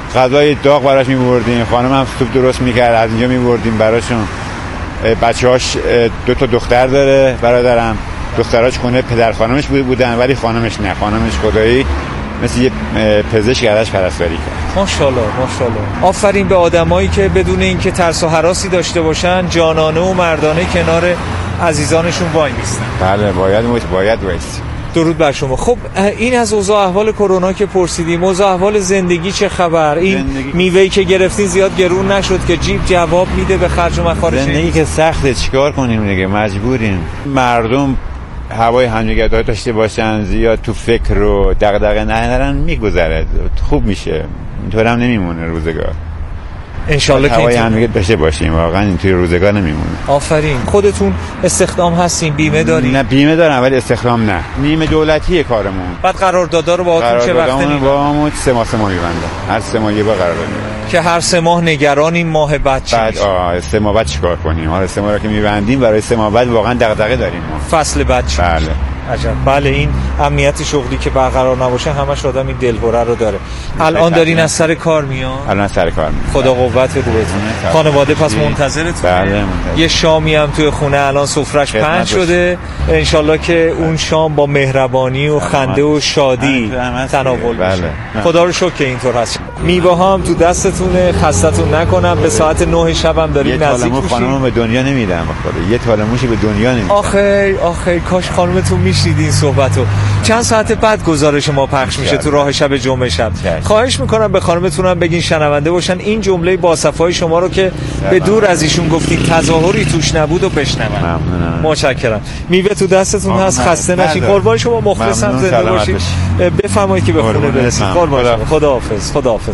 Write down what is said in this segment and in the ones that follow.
غذای داغ براش می‌بردیم، خانم هم سوپ درست می‌کرد، از اینجا می‌بردیم براشون. بچه‌هاش 2 تا دختر داره برادرم، دختراش خونه پدر خانمش بودن ولی خانمش نه، خانمش خدایی مثل یه پزشک ازش پرستاری کرد. ماشاءالله ماشاءالله. آفرین به آدمایی که بدون اینکه ترس و هراسی داشته باشن جانانه و مردانه کنار عزیزانشون وای میستن. بله باید وایس. درود بر شما. خب این از اوضاع احوال کرونا که پرسیدیم، اوضاع احوال زندگی چه خبر؟ این میوه‌ای که گرفتین زیاد گرون نشد که جیب جواب میده به خرج و مخارج؟ زندگی که سخته، چیکار کنیم دیگه، مجبوریم. مردم هوای همدیگه داشته باشن، زیاد تو فکر و دغدغه نرن، میگذره، خوب میشه. اینطور هم نمیمونه روزگار. انشالله که هوای همدیگه داشته باشیم، واقعا اینطوری روزگار نمیمونه. آفرین. خودتون استخدام هستین؟ بیمه دارین؟ نه بیمه دارم ولی استخدام نه، نیمه دولتیه کارمون. بعد قراردادها رو باهاتون چه وقته میبندن؟ با 3 ماه میبندن، هر 3 ماه یه بار قرارداد میبندن که هر 3 ماه نگرانیم ماه بعد چی بعد 3 ماه بعد چیکار کنیم. حالا 3 ماه رو که میبندیم برای 3 ماه بعد واقعا دغدغه داریم ما. فصل بعد چی؟ بله عجب. بله این امنیت شغلی که برقرار نباشه همش آدم این دلهره رو داره. الان دارین از سر کار میان؟ الان سر کار میان. خدا قوت بده بهتون. خانواده پس منتظرتونه؟ بله منتظر. یه شامی هم توی خونه الان سفرش پهن شده، انشالله که اون شام با مهربانی و خنده و شادی تناول بشه. خدا رو شکر که اینطور هست. میوه ها هم تو دستتونه، خستتون نکنم. به ساعت 9 شبم داریم نزدیک میشیم. خانمم به دنیا نمیدم بخوره، یه تاله موشی به دنیا نمیدم. آخه کاش خانمتون میشنیدین صحبتو. چند ساعت بعد گزارش ما پخش میشه تو راه شب جمعه شب. خواهش میکنم به خانمتونم بگین شنونده باشن این جمله باصفای شما رو که به دور از ایشون گفتین تظاهری توش نبود و بشنون. متشکرم. میوه تو دستتون هست، خسته نشین. قربان شما، مخلصم، زنده باشید. بفرمایید که به خونه برسید. قربان شما. خداحافظ.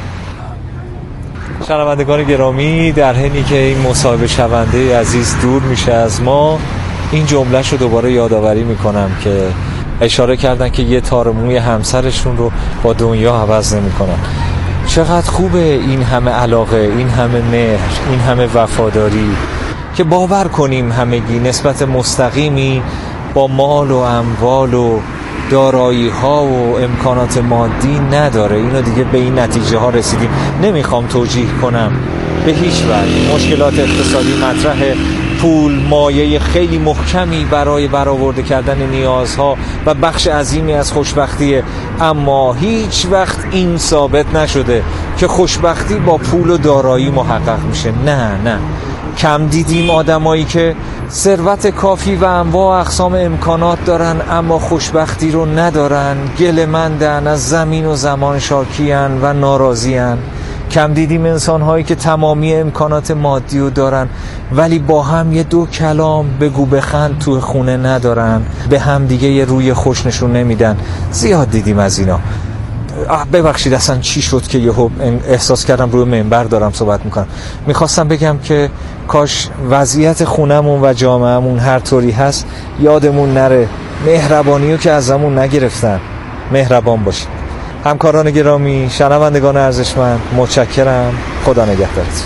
شنوندگان گرامی، در حینی که این مصاحبه شونده عزیز دور میشه از ما، این جمله‌شو دوباره یادآوری میکنم که اشاره کردن که یه تار موی همسرشون رو با دنیا عوض نمیکنن. چقدر خوبه این همه علاقه، این همه مهر، این همه وفاداری که باور کنیم همگی نسبت مستقیمی با مال و اموال و دارایی ها و امکانات مادی نداره. اینو دیگه به این نتیجه ها رسیدیم. نمیخوام توجیه کنم به هیچ وجه. مشکلات اقتصادی مطرحه، پول مایه خیلی محکمی برای برآورده کردن نیازها و بخش عظیمی از خوشبختیه، اما هیچ وقت این ثابت نشده که خوشبختی با پول و دارایی محقق میشه. نه کم دیدیم آدمایی که ثروت کافی و انواع اقسام امکانات دارن اما خوشبختی رو ندارن، گله‌مندن، از زمین و زمان شاکیان و ناراضیان. کم دیدیم انسان هایی که تمامی امکانات مادی رو دارن ولی با هم یه 2 کلام بگو بخند تو خونه ندارن، به هم دیگه یه روی خوش نشون نمیدن. زیاد دیدیم از اینا. ببخشید اصلا چی شد که یهو احساس کردم روی منبر دارم صحبت میکنم. میخواستم بگم که کاش وضعیت خونمون و جامعهمون هر طوری هست یادمون نره مهربانیو که ازمون نگرفتن. مهربان باشید. همکاران گرامی، شنوندگان ارزشمند، متشکرم. خدا نگهدارتون.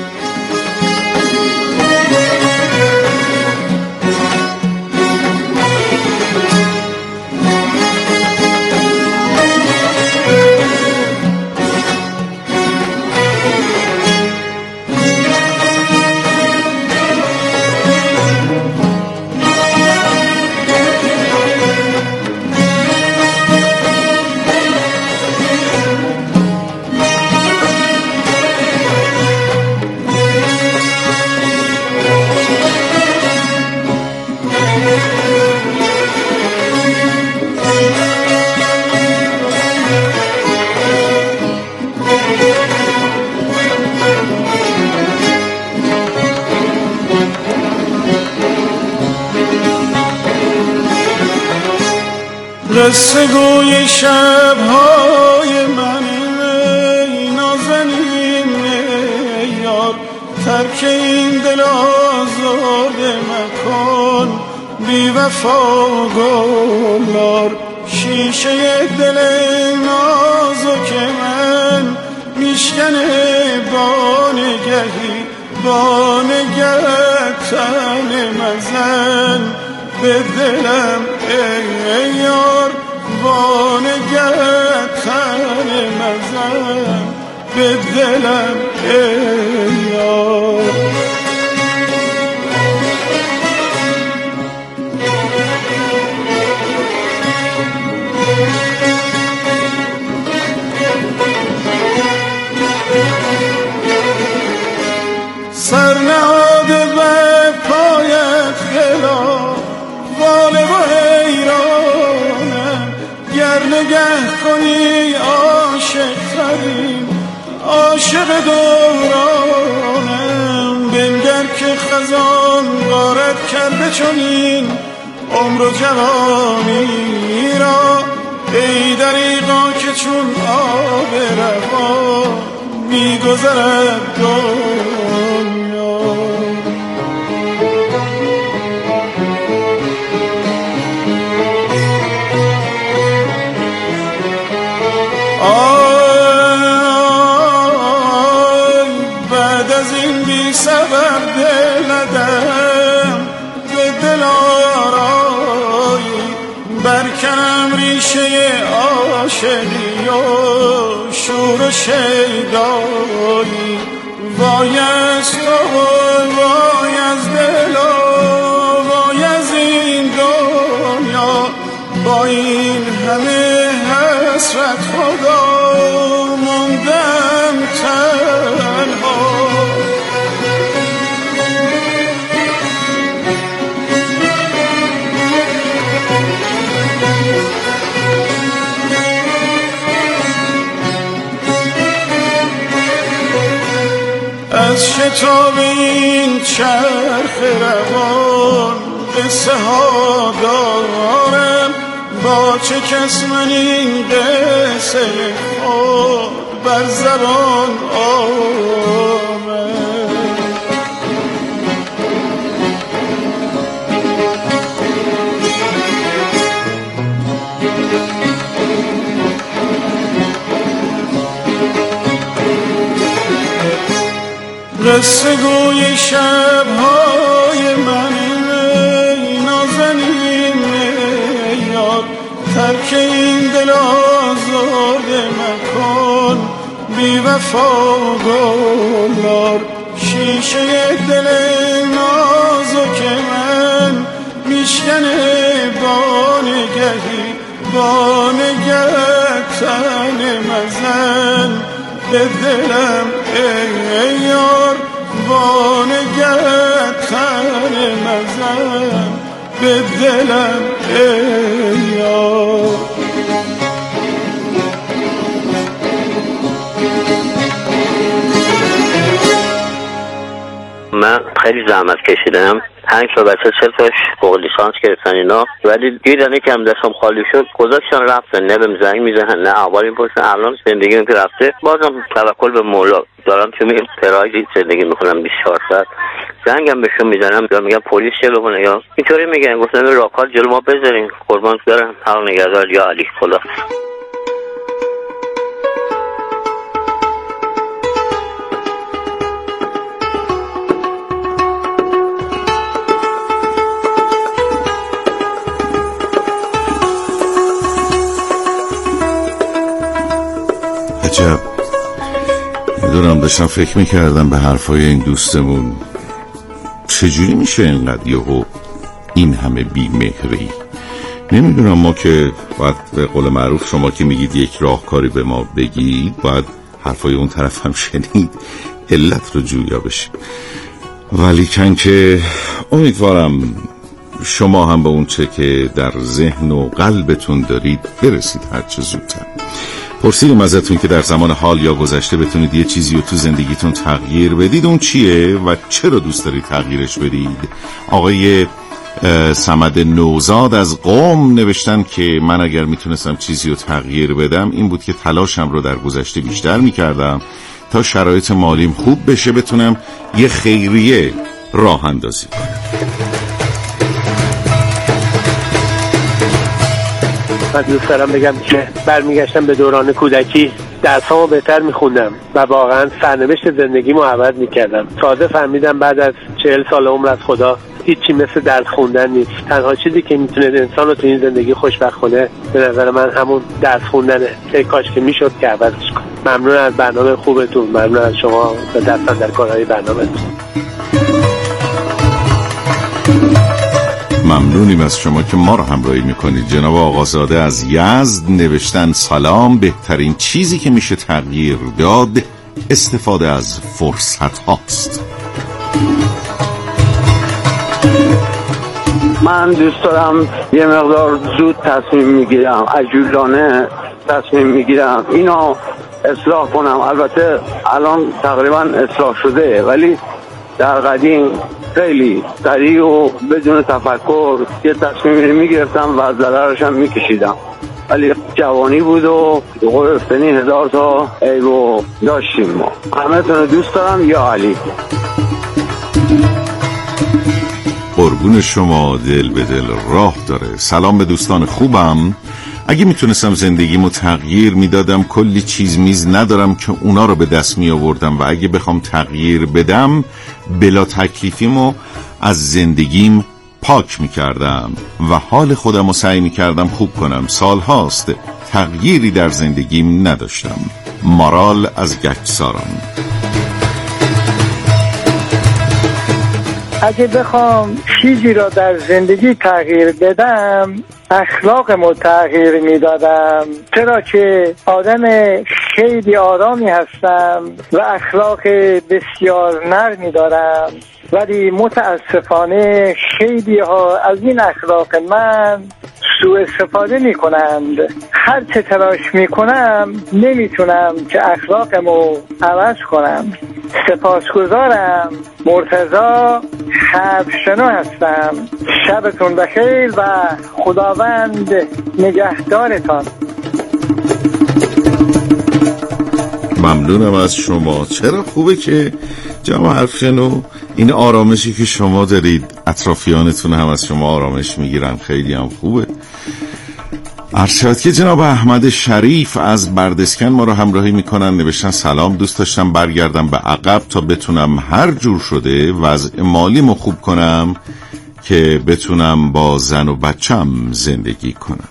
قصه گوی شب‌های من ای نازنین یار، ترک این دل آزرده مکن بی وفا گلار. شیشه دل نازک من میشکنه با نگهت تن مزن به دلم ای یار، با نگهت تن مزن به دلم ای یار. سرنهاده به پایت خلا غالب و حیرانم، گر نگه کنی عاشق ترین عاشق دورانم. بنگر که خزان غارت کرده چنین عمر و جوانی را، ای دریغا که چون آب روان میگذرد دنیا. آی بعد از این بی سبب دل ندم به دل آرایی، برکنم ریشه عاشقی و شور و شیدایی. وای از تو وای از دل و وای از این دنیا، با این همه حسرت خدا موندم تنها. از شتاب این چرخ روان قصه ها دارم، با چه کس من این قصه خود بر زبان آمد. قصه گوی شب‌های من نازنین یاد، ترک این دل آزرده مکن بی وفا گلار. شیشه دل نازک من میشکنه بانگهی، بانگه تن مزن به دلم ای یار. بانگه تن مزن به دلم ای یار. من خیلی زحمت کشیدم، 5 تا بچه 40 تاش فوق لیسانس گرفتن اینا، ولی دیدن یکم دستم خالی شد گذاشتن رفتن، نه بهم زنگ میزنن نه احوال میپرسن. الان زندگیم که رفته بازم توکل به مولا دارم که میگم تراژی زندگی میکنم 24 ساعت. زنگم بهشون میزنم یا میگم پلیس جلو کنه یا اینطوری میگن، گفتم راهکار جلو ما بذارین قربان برم. حق نگهدار یا علی خدا. عجب دارم داشتم فکر میکردم به حرفای این دوستمون، چجوری میشه اینقدر یهو این همه بی‌مهری؟ نمیدونم، ما که باید به قول معروف شما که میگید یک راهکاری به ما بگید، باید حرفای اون طرف هم شنید، علت رو جویا بشیم. ولی کن که امیدوارم شما هم به اون چه که در ذهن و قلبتون دارید برسید هر چه زودتر. پرسیدیم ازتون که در زمان حال یا گذشته بتونید یه چیزی رو تو زندگیتون تغییر بدید، اون چیه و چرا دوست دارید تغییرش بدید؟ آقای صمد نوزاد از قم نوشتن که من اگر میتونستم چیزی رو تغییر بدم این بود که تلاشم رو در گذشته بیشتر میکردم تا شرایط مالیم خوب بشه، بتونم یه خیریه راه اندازی کنم. من دوست دارم بگم که برمیگشتم به دوران کودکی، درسامو بهتر میخوندم و واقعا سرنوشت زندگیمو عوض میکردم. تازه فهمیدم بعد از 40 سال عمر از خدا هیچی مثل درس خوندن نیست. تنها چیزی که میتونه انسان رو تو این زندگی خوشبخت کنه به نظر من همون درس خوندنه که کاش که میشد که عوضش کنه. ممنون از برنامه خوبتون، ممنون از شما به دستان در کارهای برنامه‌تون. ممنونیم از شما که ما رو همراهی میکنید. جناب آقازاده از یزد نوشتن سلام، بهترین چیزی که میشه تغییر داد استفاده از فرصت هاست. من دوست دارم یه مقدار زود تصمیم میگیرم، عجولانه تصمیم میگیرم، اینو اصلاح کنم. البته الان تقریبا اصلاح شده، ولی در قدیم خیلی سریع و بدون تفکر یه تصمیم میگرفتم و ضررش هم میکشیدم، ولی جوانی بود و گفتنی 1000 تا عیبو داشتیم. ما همه تون دوست دارم. یا علی. قربون شما، دل به دل راه داره. سلام به دوستان خوبم. اگه میتونستم زندگیمو تغییر میدادم، کلی چیز میز ندارم که اونا رو به دست می آوردم و اگه بخوام تغییر بدم بلا تکلیفیمو از زندگیم پاک میکردم و حال خودمو سعی میکردم خوب کنم. سالهاست تغییری در زندگیم نداشتم. مارال از گچساران. اگه بخوام چیزی را در زندگی تغییر بدم، اخلاقمو تغییر میدادم، چرا که آدم خیلی آرامی هستم و اخلاق بسیار نرمی دارم، ولی متاسفانه خیلی ها از این اخلاق من سوء استفاده می کنند. هر چه تلاش می کنم نمیتونم که اخلاقمو عوض کنم. سپاسگزارم. مرتضی حرفشنو هستم. شبتون بخیر و خداوند نگهدارتان. ممنونم از شما. چرا خوبه که جناب حرفشنو این آرامشی که شما دارید اطرافیانتون هم از شما آرامش میگیرن، خیلی هم خوبه. عرض شد که جناب احمد شریف از بردسکن ما رو همراهی میکنن. نوشتن سلام، دوست داشتم برگردم به عقب تا بتونم هر جور شده وضع مالیمو خوب کنم که بتونم با زن و بچم زندگی کنم.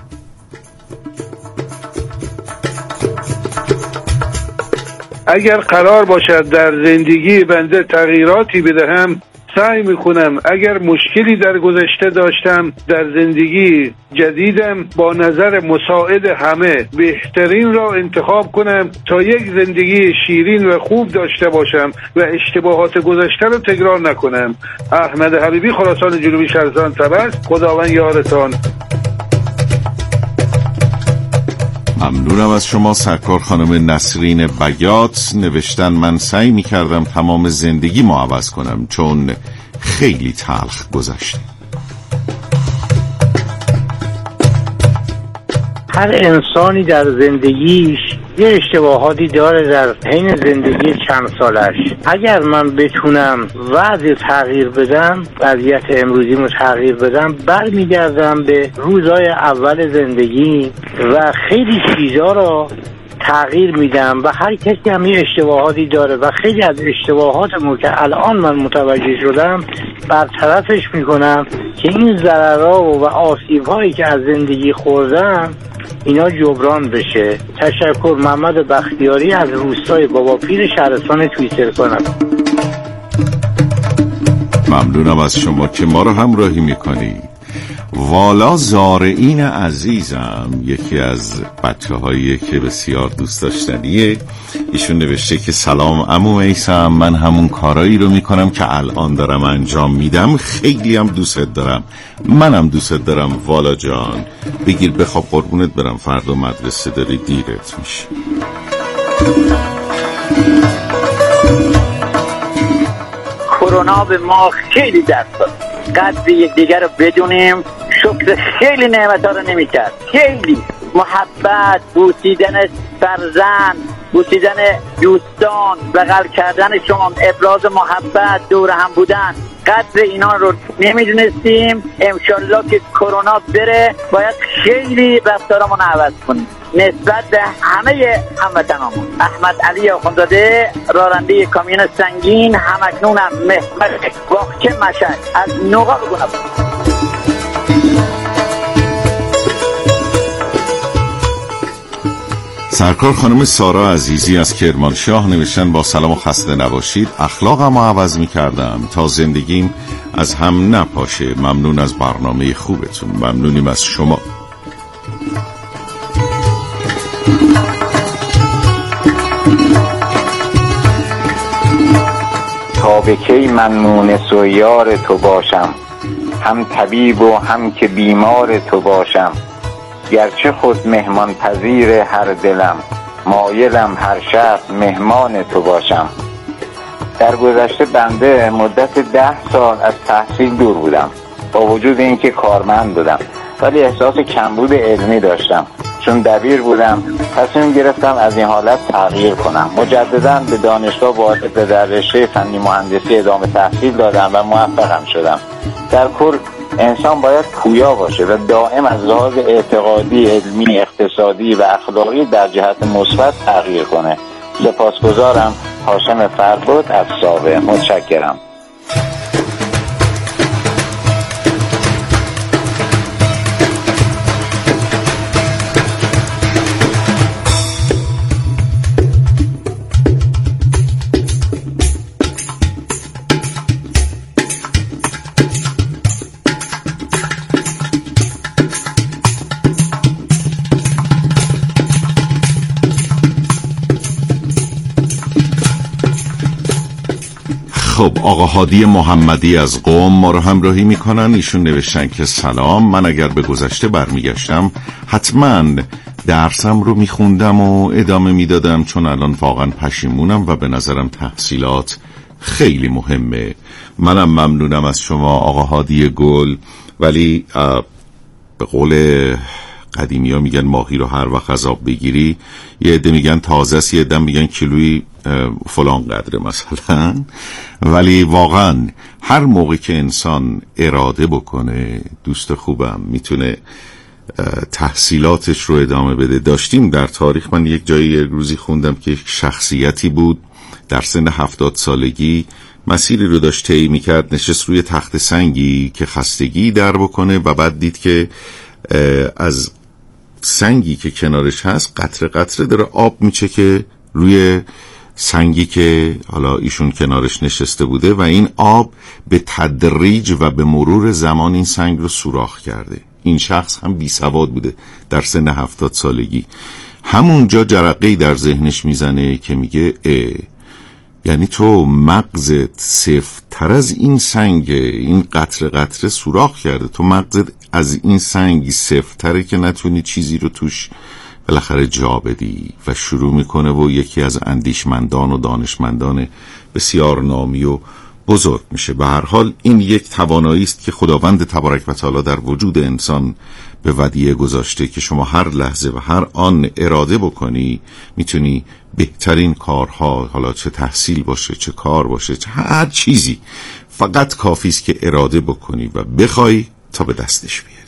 اگر قرار باشد در زندگی بنده تغییراتی بدهم سعی میکنم اگر مشکلی در گذشته داشتم در زندگی جدیدم با نظر مساعد همه بهترین را انتخاب کنم تا یک زندگی شیرین و خوب داشته باشم و اشتباهات گذشته را تکرار نکنم. احمد حبیبی، خراسان جنوبی، شهرستان طبس. خداوند یارتان. ممنونم از شما. سرکار خانم نسرین بیات نوشتن من سعی می‌کردم تمام زندگی ما عوض کنم چون خیلی تلخ گذشته. هر انسانی در زندگیش یه اشتباهاتی داره در حین زندگی چند سالش. اگر من بتونم وضع تغییر بدم، وضعیت امروزیمو تغییر بدم، برمیگردم به روزهای اول زندگی و خیلی چیزا رو تغییر میدم و هر کسی هم یه اشتباهاتی داره و خیلی از اشتباهاتمو که الان من متوجه شدم برطرفش میکنم که این ضررها و آسیب‌هایی که از زندگی خوردم اینا جبران بشه. تشکر. محمد بختیاری از روستای بابا پیر، شهرستان توییتر کنم. ممنونم از شما که ما رو همراهی میکنید. والا زارعین عزیزم یکی از بچه‌هایی که بسیار دوست داشتنیه. ایشون نوشته که سلام عمو میثم، من همون کارایی رو میکنم که الان دارم انجام میدم. خیلی هم دوست دارم. منم دوست دارم والا جان. بگیر بخواب قربونت برم، فردا مدرسه داری دیرت میشه. کرونا به ما خیلی درس داد. قدر یکدیگر رو بدونیم، شکر خیلی نعمت‌ها رو نمی‌کرد. خیلی محبت، بوسیدن فرزند، بوسیدن دوستان، بغل کردنشون، ابراز محبت، دور هم بودن، قدر اینا رو نمیدونستیم. انشالله که کرونا بره باید خیلی رفتارمون عوض کنیم نسبت به همه هموطنامون. احمد علی آخوندزاده، راننده کامیون سنگین، همکنونم محور باغچه مشهد از نقاب گوناب. سرکار خانم سارا عزیزی از کرمانشاه نوشتن با سلام و خسته نباشید. اخلاقم رو عوض می‌کردم تا زندگیم از هم نپاشه. ممنون از برنامه خوبتون. ممنونیم از شما. تا به کی من مونس و یار تو باشم، هم طبیب و هم که بیمار تو باشم. گرچه خود مهمان پذیر هر دلم، مایلم هر شب مهمان تو باشم. در گذشته بنده مدت 10 سال از تحصیل دور بودم، با وجود اینکه کارمند بودم ولی احساس کمبود علمی داشتم. چون دبیر بودم تصمیم گرفتم از این حالت تغییر کنم. مجددا به دانشگاه وارد در رشته فنی مهندسی ادامه تحصیل دادم و موفقم شدم. در کل انسان باید پویا باشه و دائم از لحاظ اعتقادی، علمی، اقتصادی و اخلاقی در جهت مثبت تغییر کنه. سپاسگزارم. هاشم فربود از ساوه. متشکرم. خب آقا هادی محمدی از قم ما رو همراهی میکنن. ایشون نوشتن که سلام، من اگر به گذشته برمیگشتم حتما درسم رو میخوندم و ادامه میدادم، چون الان واقعا پشیمونم و به نظرم تحصیلات خیلی مهمه. منم ممنونم از شما آقا هادی گل، ولی به قول قدیمی ها میگن ماهی رو هر وقت از آب بگیری، یه عده میگن تازه است، یه عده میگن کیلویی فلان قدره مثلا. ولی واقعا هر موقع که انسان اراده بکنه، دوست خوبم، میتونه تحصیلاتش رو ادامه بده. داشتیم در تاریخ، من یک جایی روزی خوندم که یک شخصیتی بود در سن 70 سالگی مسیری رو داشت طی میکرد، نشست روی تخت سنگی که خستگی در بکنه و بعد دید که از سنگی که کنارش هست قطره قطره داره آب میچکه روی سنگی که حالا ایشون کنارش نشسته بوده و این آب به تدریج و به مرور زمان این سنگ رو سوراخ کرده. این شخص هم بی سواد بوده در سن 70 سالگی. همونجا جرقه‌ای در ذهنش میزنه که میگه یعنی تو مغزت سفت‌تر از این سنگ، این قطره قطره سوراخ کرده، تو مغزت از این سنگی سفت‌تره که نتونی چیزی رو توش بالاخره جا بدی. و شروع میکنه و یکی از اندیشمندان و دانشمندان بسیار نامی و بزرگ میشه. به هر حال این یک توانایی است که خداوند تبارک و تعالی در وجود انسان به ودیعه گذاشته که شما هر لحظه و هر آن اراده بکنی میتونی بهترین کارها، حالا چه تحصیل باشه، چه کار باشه، چه هر چیزی، فقط کافی است که اراده بکنی و بخوای تا به دستش بیاری.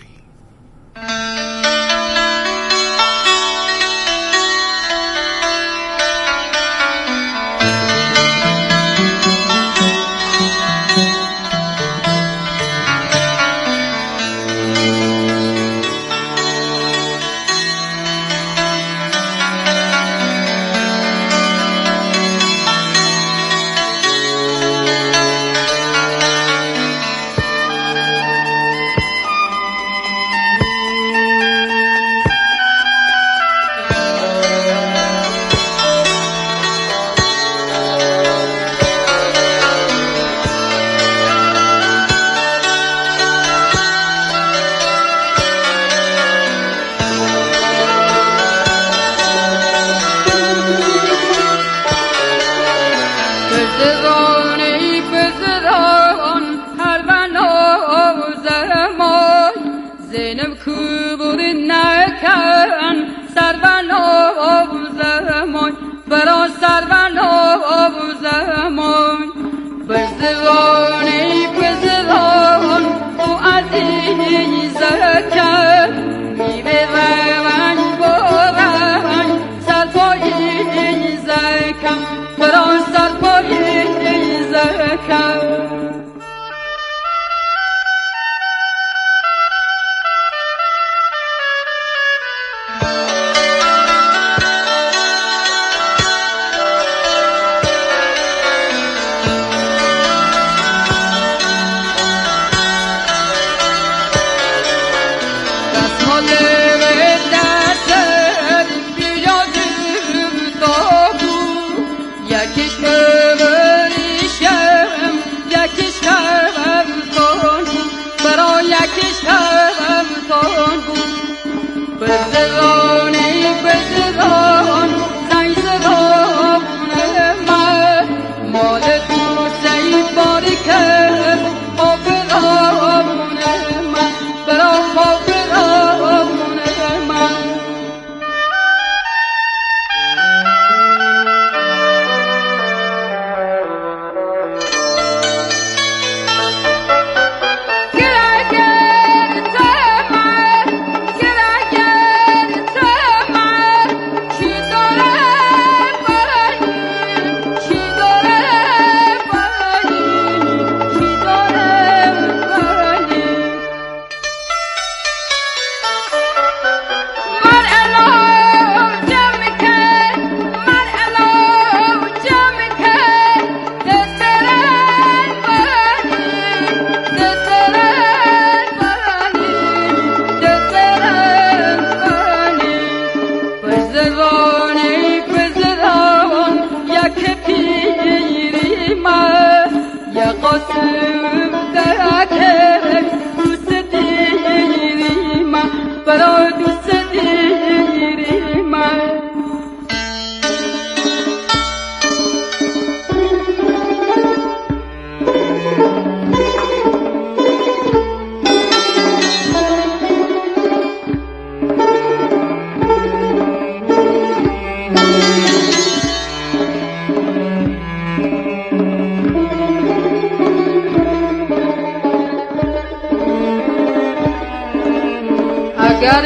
اگر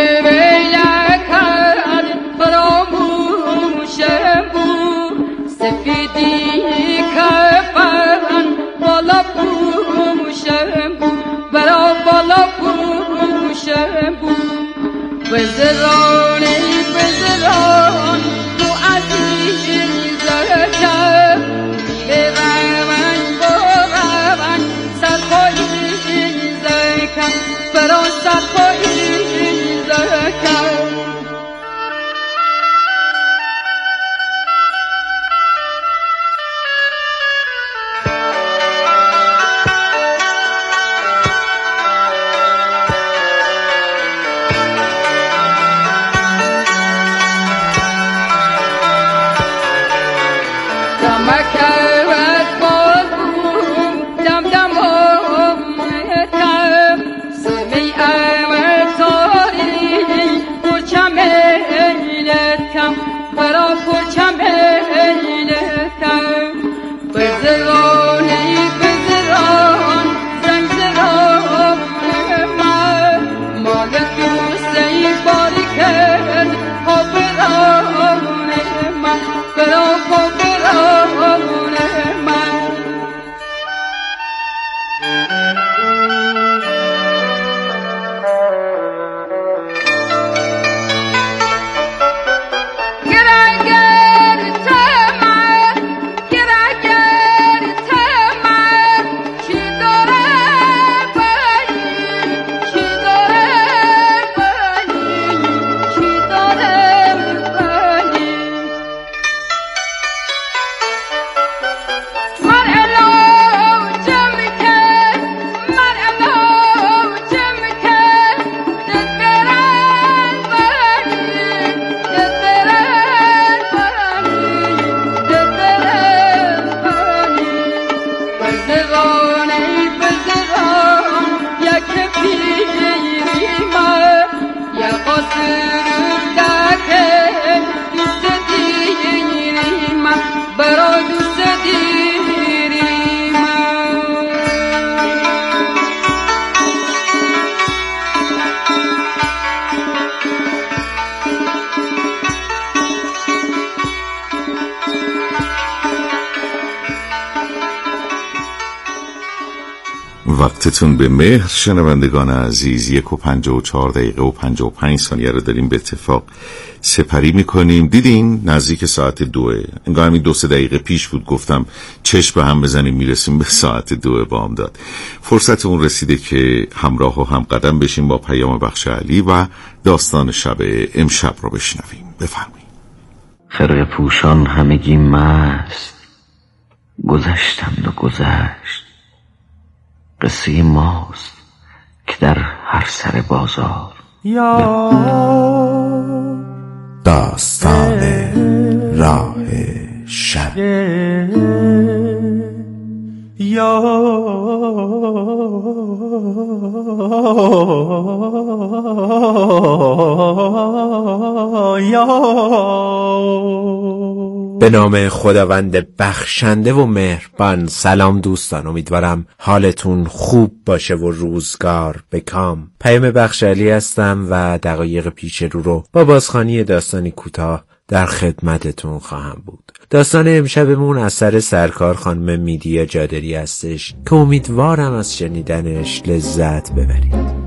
میلکن فراموشم بود سفیدی کفن بالا پوشم بود برا بالا پوشم بود بزرانی بزران تو عزیزکم دیگه روان با روان سرپایی زکم برا سرپایی زکم وقتتون به مهر شنوندگان عزیز. 1:54 رو داریم به اتفاق سپری میکنیم. دیدین نزدیک ساعت 2، انگار همین 2-3 دقیقه پیش بود گفتم چشم به هم بزنیم میرسیم به ساعت 2 بامداد. فرصت اون رسیده که همراه و هم قدم بشیم با پیام بخش علی و داستان شب امشب رو بشنویم. بفرمایید. خرقه پوشان همگی مست گذشتند و گذشت، قصه ماست که در هر سر بازار. داستان راه شب. به نام خداوند بخشنده و مهربان. سلام دوستان، امیدوارم حالتون خوب باشه و روزگار به کام. پیام بخش علی هستم و دقایق پیش رو با بازخوانی داستانی کوتاه در خدمتتون خواهم بود. داستان امشبمون اثر سرکار خانم میدیا جادری هستش که امیدوارم از شنیدنش لذت ببرید.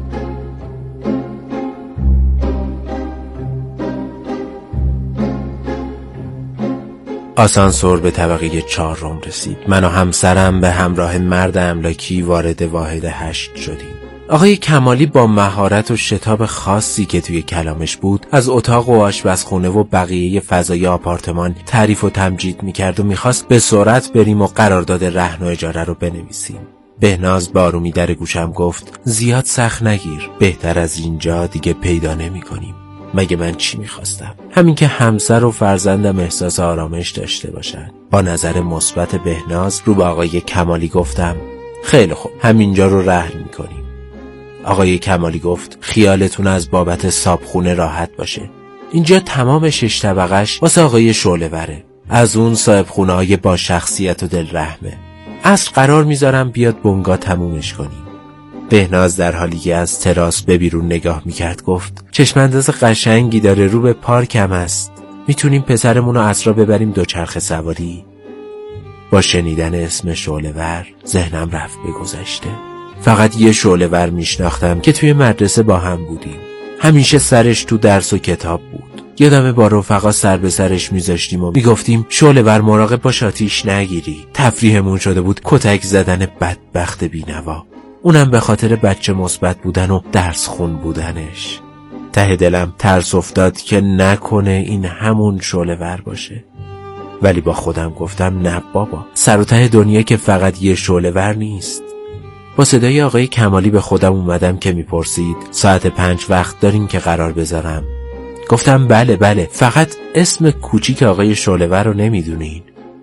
آسانسور به طبقه 4 رسید. من و همسرم به همراه مرد املاکی وارد واحد 8 شدیم. آقای کمالی با مهارت و شتاب خاصی که توی کلامش بود از اتاق و آشپزخونه و بقیه فضای آپارتمان تعریف و تمجید میکرد و میخواست به سرعت بریم و قرارداد رهن و اجاره رو بنویسیم. بهناز با آرومی در گوشم گفت زیاد سخت نگیر، بهتر از اینجا دیگه پیدا نمی کنیم. مگه من چی میخواستم؟ همین که همسر و فرزندم احساس آرامش داشته باشن. با نظر مثبت بهناز رو به آقای کمالی گفتم خیلی خوب، همینجا رو رهن میکنیم. آقای کمالی گفت خیالتون از بابت صابخونه راحت باشه، اینجا تمام 6 طبقش واسه آقای شعله‌وره، از اون صاحب خونه‌های با شخصیت و دل رحمه. اصل قرار میذارم بیاد بنگاه تمومش کنیم. بهناز در حالی که از تراس به بیرون نگاه میکرد گفت چشمانداز قشنگی داره، رو به پارک هم است. میتونیم پسرمون رو عصرا ببریم دوچرخه سواری. با شنیدن اسم شعله‌ور ذهنم رفت به گذشته. فقط یه شعله‌ور میشناختم که توی مدرسه با هم بودیم. همیشه سرش تو درس و کتاب بود. یادمه با رفقا سر به سرش میذاشتیم و میگفتیم شعله‌ور مراقب باش آتیش نگیری. تفریحمون شده بود کتک زدن بدبخت بینوا، اونم به خاطر بچه مثبت بودن و درس خون بودنش. ته دلم ترس افتاد که نکنه این همون شعله‌ور باشه، ولی با خودم گفتم نه بابا، سر و ته دنیا که فقط یه شعله‌ور نیست. با صدای آقای کمالی به خودم اومدم که میپرسید ساعت 5 وقت دارین که قرار بذارم؟ گفتم بله، فقط اسم کوچیک آقای شعله‌ور رو نمیدونین؟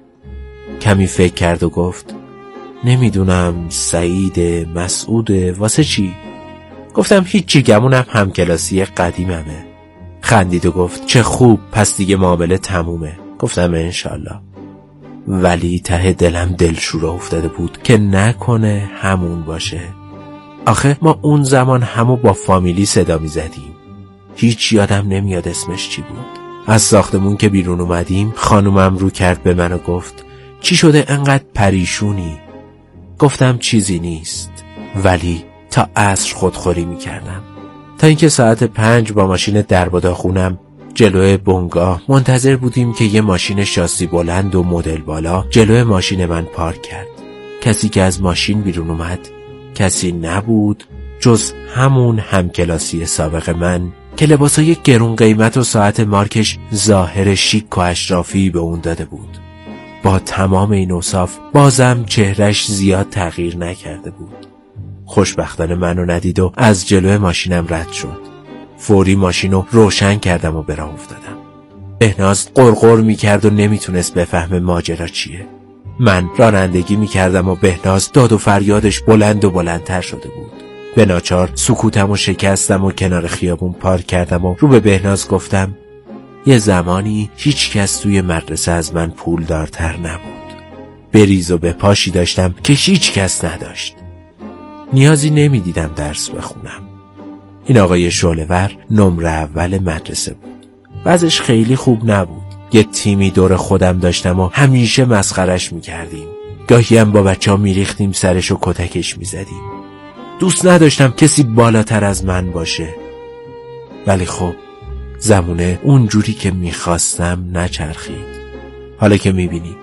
کمی فکر کرد و گفت نمیدونم، سعید، مسعود، واسه چی؟ گفتم هیچی، گمونم همکلاسی قدیممه. خندید و گفت چه خوب، پس دیگه معامله تمومه. گفتم انشالله. ولی ته دلم دلشوره افتاده بود که نکنه همون باشه. آخه ما اون زمان همو با فامیلی صدا می زدیم. هیچ یادم نمیاد اسمش چی بود. از ساختمون که بیرون اومدیم خانومم رو کرد به من و گفت چی شده انقدر پریشونی؟ گفتم چیزی نیست، ولی تا عصر خودخوری می کردم. تا اینکه ساعت 5 با ماشین دربداخونم جلوی بنگاه منتظر بودیم که یه ماشین شاسی بلند و مدل بالا جلوی ماشین من پارک کرد. کسی که از ماشین بیرون اومد کسی نبود جز همون همکلاسی سابق من که لباسای گرون قیمت و ساعت مارکش ظاهر شیک و اشرافی به اون داده بود. با تمام این اوصاف بازم چهرش زیاد تغییر نکرده بود. خوشبختانه منو ندید و از جلوی ماشینم رد شد. فوری ماشینو روشن کردم و به راه افتادم. بهناز قرقر میکرد و نمیتونست بفهمه ماجرا چیه. من رانندگی میکردم و بهناز داد و فریادش بلند و بلندتر شده بود. به ناچار سکوتم و شکستم و کنار خیابون پارک کردم و رو به بهناز گفتم یه زمانی هیچ کس توی مدرسه از من پولدارتر نبود. بریز و به پاشی داشتم که هیچ کس نداشت. نیازی نمیدیدم درس بخونم. این آقای شعله‌ور نمره اول مدرسه بود. وضعش خیلی خوب نبود. یه تیمی دور خودم داشتم و همیشه مسخرش میکردیم. گاهی هم با بچه‌ها میریختیم سرش و کتکش میزدیم. دوست نداشتم کسی بالاتر از من باشه. ولی خب زمونه اونجوری که میخواستم نچرخید. حالا که میبینی